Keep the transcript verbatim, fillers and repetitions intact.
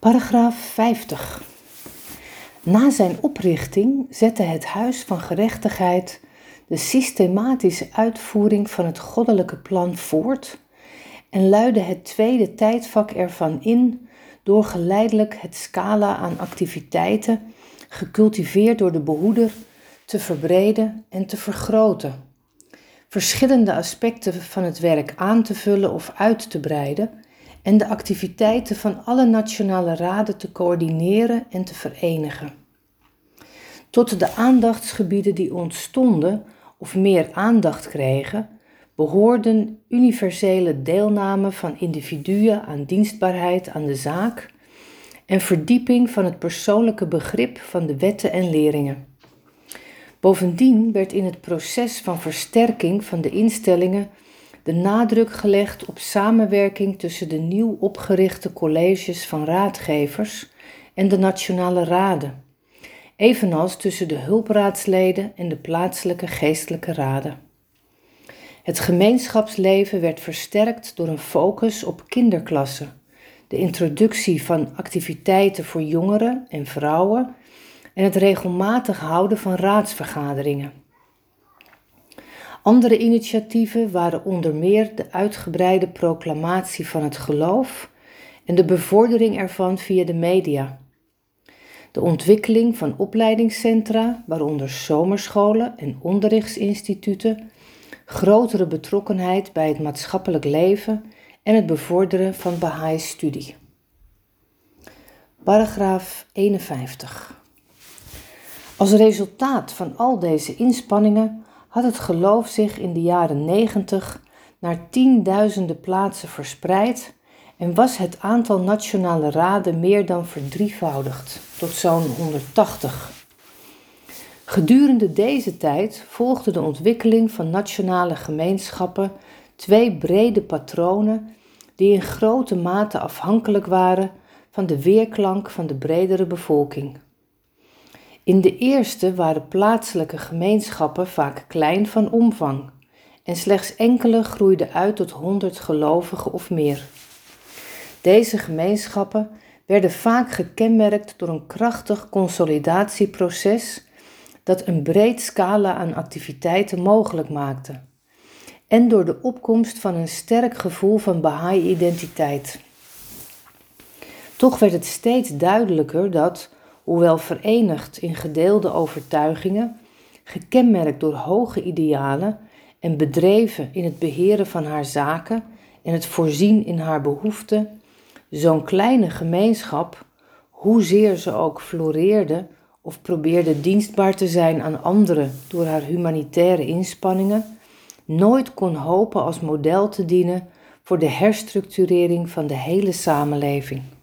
Paragraaf vijftig. Na zijn oprichting zette het Huis van Gerechtigheid de systematische uitvoering van het goddelijke plan voort en luidde het tweede tijdvak ervan in door geleidelijk het scala aan activiteiten, gecultiveerd door de behoeder, te verbreden en te vergroten, verschillende aspecten van het werk aan te vullen of uit te breiden en de activiteiten van alle nationale raden te coördineren en te verenigen. Tot de aandachtsgebieden die ontstonden of meer aandacht kregen, behoorden universele deelname van individuen aan dienstbaarheid aan de zaak en verdieping van het persoonlijke begrip van de wetten en leringen. Bovendien werd in het proces van versterking van de instellingen de nadruk gelegd op samenwerking tussen de nieuw opgerichte colleges van raadgevers en de nationale raden, evenals tussen de hulpraadsleden en de plaatselijke geestelijke raden. Het gemeenschapsleven werd versterkt door een focus op kinderklassen, de introductie van activiteiten voor jongeren en vrouwen en het regelmatig houden van raadsvergaderingen. Andere initiatieven waren onder meer de uitgebreide proclamatie van het geloof en de bevordering ervan via de media. De ontwikkeling van opleidingscentra, waaronder zomerscholen en onderrichtsinstituten, grotere betrokkenheid bij het maatschappelijk leven en het bevorderen van Bahá'í-studie. Paragraaf eenenvijftig. Als resultaat van al deze inspanningen had het geloof zich in de jaren negentig naar tienduizenden plaatsen verspreid en was het aantal nationale raden meer dan verdrievoudigd, tot zo'n honderdtachtig. Gedurende deze tijd volgde de ontwikkeling van nationale gemeenschappen twee brede patronen die in grote mate afhankelijk waren van de weerklank van de bredere bevolking. In de eerste waren plaatselijke gemeenschappen vaak klein van omvang en slechts enkele groeiden uit tot honderd gelovigen of meer. Deze gemeenschappen werden vaak gekenmerkt door een krachtig consolidatieproces dat een breed scala aan activiteiten mogelijk maakte en door de opkomst van een sterk gevoel van Bahá'í-identiteit. Toch werd het steeds duidelijker dat, hoewel verenigd in gedeelde overtuigingen, gekenmerkt door hoge idealen en bedreven in het beheren van haar zaken en het voorzien in haar behoeften, zo'n kleine gemeenschap, hoezeer ze ook floreerde of probeerde dienstbaar te zijn aan anderen door haar humanitaire inspanningen, nooit kon hopen als model te dienen voor de herstructurering van de hele samenleving.